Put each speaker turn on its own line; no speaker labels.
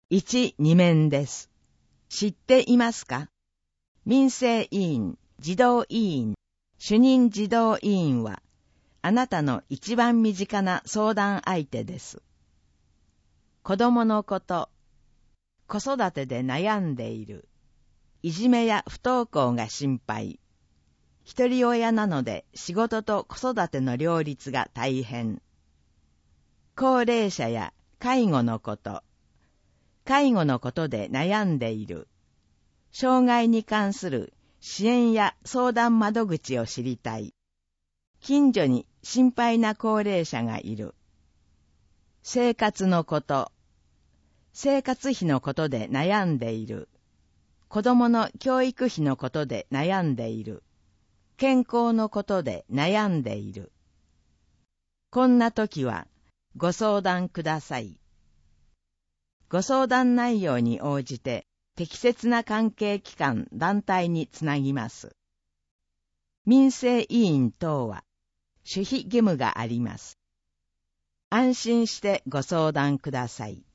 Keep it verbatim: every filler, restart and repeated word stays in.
一、二面です。知っていますか？民生委員、児童委員、主任児童委員は、あなたの一番身近な相談相手です。子供のこと、子育てで悩んでいる、いじめや不登校が心配、一人親なので仕事と子育ての両立が大変、高齢者や介護のこと、介護のことで悩んでいる、障害に関する支援や相談窓口を知りたい、近所に心配な高齢者がいる、生活のこと、生活費のことで悩んでいる、子供の教育費のことで悩んでいる、健康のことで悩んでいる。こんな時はご相談ください。ご相談内容に応じて適切な関係機関・団体につなぎます。民生委員等は守秘義務があります。安心してご相談ください。